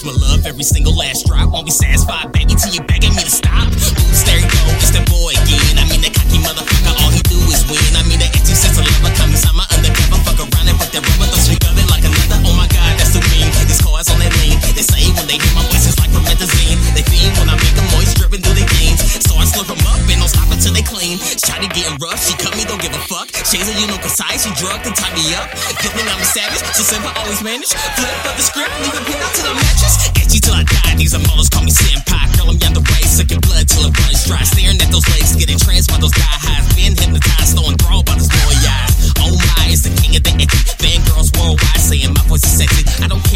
my love, every single last drop. Won't be satisfied, baby, till you begging me to stop. Oops, there you go, it's that boy again. I mean, that cocky motherfucker, all he do is win. I mean, that empty sense of love, Kami-sama undercover. Fuck around and put that rubber, don't speak of it like another. Oh my god, that's too mean. These cars on that lean. They say when they hear my voice, it's like promethazine. They fiend when I make them moist, dripping through their gains. So I slurp them up and don't stop until they clean. Shawty getting rough, she cut me, don't give a fuck. Shades you know, Kasai, she drugged and tied me up. Good thing I'm a savage, so simple, always manage. Flip up the script, leave it pinned out to the mattress. Get you till I die, these are models, call me senpai. Girl, I'm young the race, sucking blood till it runs dry. Staring at those legs, getting tranced by those die highs. Being hypnotized, so enthralled by those boy eyes. Oh my, it's the king of the itchy. Fangirls worldwide saying my voice is sexy. I don't